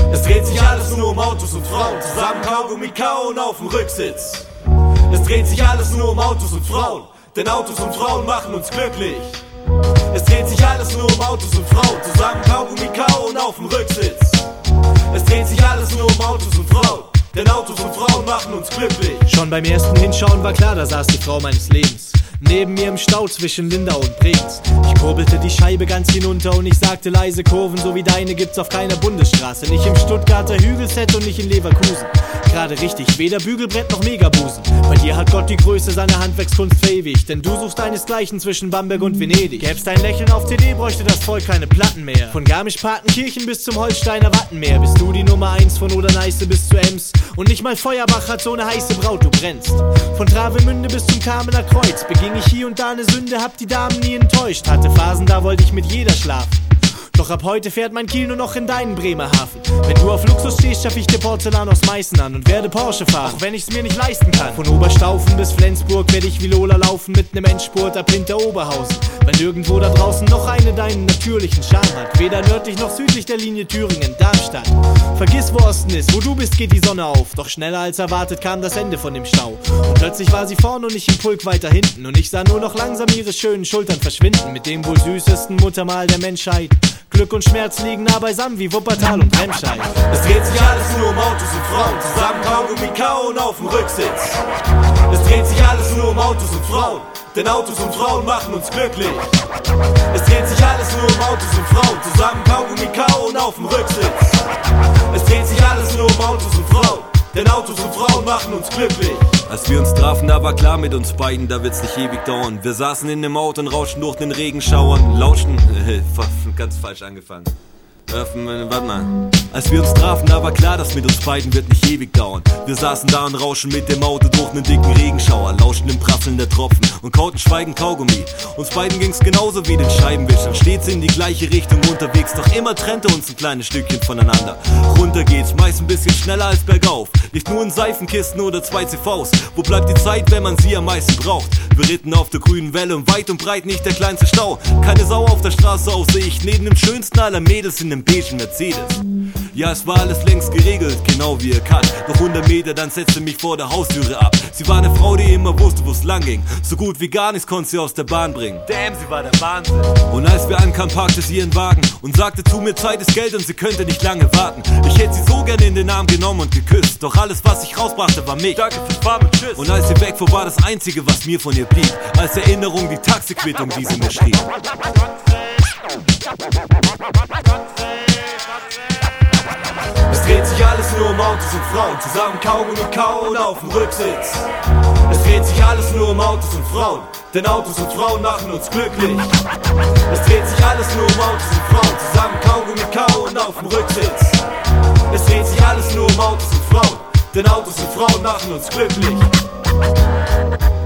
Es dreht sich alles nur um Autos und Frauen, zusammen Kaugummi kauen auf dem Rücksitz. Es dreht sich alles nur um Autos und Frauen, denn Autos und Frauen machen uns glücklich. Es dreht sich alles nur um Autos und Frauen, zusammen Kaugummi kauen auf dem Rücksitz. Es dreht sich alles nur um Autos und Frauen, denn Autos und Frauen machen uns glücklich. Schon beim ersten Hinschauen war klar, da saß die Frau meines Lebens. Neben mir im Stau zwischen Lindau und Bregenz. Ich kurbelte die Scheibe ganz hinunter und ich sagte leise, Kurven so wie deine gibt's auf keiner Bundesstraße. Nicht im Stuttgarter Hügelset und nicht in Leverkusen. Gerade richtig, weder Bügelbrett noch Megabusen. Bei dir hat Gott die Größe seiner Handwerkskunst verewigt, denn du suchst deinesgleichen zwischen Bamberg und Venedig. Gäb's dein Lächeln auf TD, bräuchte das Volk keine Platten mehr. Von Garmisch-Partenkirchen bis zum Holsteiner Wattenmeer bist du die Nummer 1 von Oder-Neiße bis zu Ems. Und nicht mal Feuerbach hat so eine heiße Braut, du brennst. Von Travemünde bis zum Kamener Kreuz beging ich hier und da eine Sünde, hab die Damen nie enttäuscht. Hatte Phasen, da wollte ich mit jeder schlafen. Doch ab heute fährt mein Kiel nur noch in deinen Bremerhaven. Wenn du auf Luxus stehst, schaff ich dir Porzellan aus Meißen an und werde Porsche fahren, auch wenn ich's mir nicht leisten kann. Von Oberstaufen bis Flensburg werde ich wie Lola laufen mit nem Endspurt ab hinter Oberhausen. Weil irgendwo da draußen noch eine deinen natürlichen Charme hat. Weder nördlich noch südlich der Linie Thüringen, Darmstadt. Vergiss, wo Osten ist, wo du bist, geht die Sonne auf. Doch schneller als erwartet kam das Ende von dem Stau. Und plötzlich war sie vorn und ich im Pulk weiter hinten. Und ich sah nur noch langsam ihre schönen Schultern verschwinden. Mit dem wohl süßesten Muttermal der Menschheit. Glück und Schmerz liegen nah beisammen wie Wuppertal und Remscheid. Es dreht sich alles nur um Autos und Frauen, zusammen Kaugummi kauen auf dem Rücksitz. Es dreht sich alles nur um Autos und Frauen, denn Autos und Frauen machen uns glücklich. Es dreht sich alles nur um Autos und Frauen, zusammen Kaugummi kauen auf dem Rücksitz. Es dreht sich alles nur um Autos und Frauen, denn Autos und Frauen machen uns glücklich. Als wir uns trafen, da war klar mit uns beiden, da wird's nicht ewig dauern. Wir saßen in dem Auto und rauschten durch den Regenschauern. Lauschten, ganz falsch angefangen. Warte mal. Als wir uns trafen, da war klar, das mit uns beiden wird nicht ewig dauern. Wir saßen da und rauschen mit dem Auto durch nen dicken Regenschauer, lauschten dem Prasseln der Tropfen und kauten schweigend Kaugummi. Uns beiden ging's genauso wie den Scheibenwischern, stets in die gleiche Richtung unterwegs, doch immer trennte uns ein kleines Stückchen voneinander. Runter geht's, meist ein bisschen schneller als bergauf, nicht nur in Seifenkisten oder 2 CVs. Wo bleibt die Zeit, wenn man sie am meisten braucht? Wir ritten auf der grünen Welle und weit und breit nicht der kleinste Stau. Keine Sau auf der Straße außer ich, neben dem schönsten aller Mädels in dem beigen Mercedes. Ja, es war alles längst geregelt, genau wie ihr kann. Noch 100 Meter, dann setzte mich vor der Haustüre ab. Sie war eine Frau, die immer wusste, wo's lang ging. So gut wie gar nichts konnte sie aus der Bahn bringen. Damn, sie war der Wahnsinn. Und als wir ankamen, packte sie ihren Wagen und sagte zu mir, Zeit ist Geld und sie könnte nicht lange warten. Ich hätte sie so gerne in den Arm genommen und geküsst, doch alles, was ich rausbrachte, war mich. Danke fürs Fahren und tschüss. Und als sie weg war, das Einzige, was mir von ihr blieb, als Erinnerung die Taxiquittung, die sie mir schrieb. Es dreht sich alles nur um Autos und Frauen, zusammen Kaugummi kauen auf dem Rücksitz. Es dreht sich alles nur um Autos und Frauen, denn Autos und Frauen machen uns glücklich. Es dreht sich alles nur um Autos und Frauen, zusammen Kaugummi kauen auf dem Rücksitz. Es dreht sich alles nur um Autos und Frauen, denn Autos und Frauen machen uns glücklich.